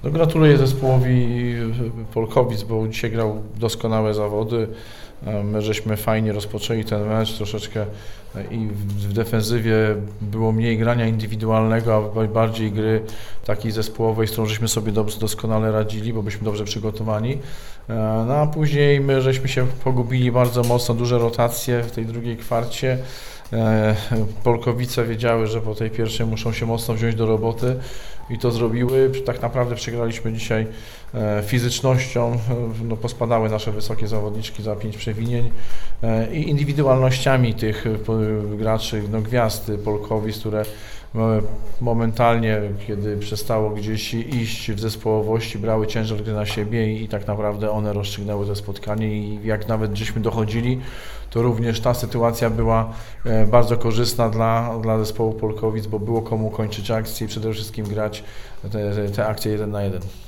No, gratuluję zespołowi Polkowic, bo dzisiaj grał doskonałe zawody. My żeśmy fajnie rozpoczęli ten mecz, troszeczkę i w defensywie było mniej grania indywidualnego, a bardziej gry takiej zespołowej, z którą żeśmy sobie doskonale radzili, bo byliśmy dobrze przygotowani. No a później my żeśmy się pogubili bardzo mocno, duże rotacje w tej drugiej kwarcie. Polkowice wiedziały, że po tej pierwszej muszą się mocno wziąć do roboty i to zrobiły. Tak naprawdę przegraliśmy dzisiaj fizycznością, no pospadały nasze wysokie zawodniczki za 5 przewinień i indywidualnościami tych graczy, no gwiazd Polkowic, które momentalnie, kiedy przestało gdzieś iść w zespołowości, brały ciężar gry na siebie i tak naprawdę one rozstrzygnęły to spotkanie i jak nawet żeśmy dochodzili, to również ta sytuacja była bardzo korzystna dla zespołu Polkowic, bo było komu kończyć akcje i przede wszystkim grać te akcje 1 na 1.